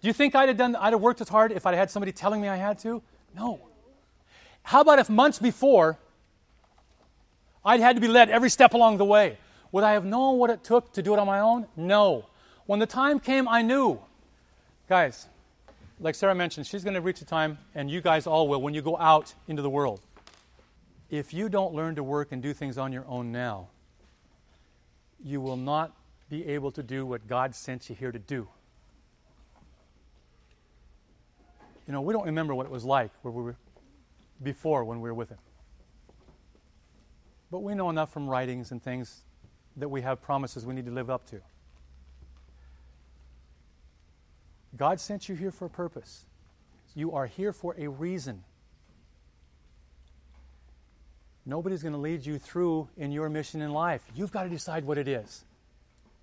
Do you think I'd have worked as hard if I'd had somebody telling me I had to? No. How about if months before I'd had to be led every step along the way? Would I have known what it took to do it on my own? No. When the time came, I knew. Guys, like Sarah mentioned, she's going to reach a time, and you guys all will, when you go out into the world. If you don't learn to work and do things on your own now, you will not be able to do what God sent you here to do. You know, we don't remember what it was like where we were before when we were with Him. But we know enough from writings and things that we have promises we need to live up to. God sent you here for a purpose. You are here for a reason. Nobody's going to lead you through in your mission in life. You've got to decide what it is.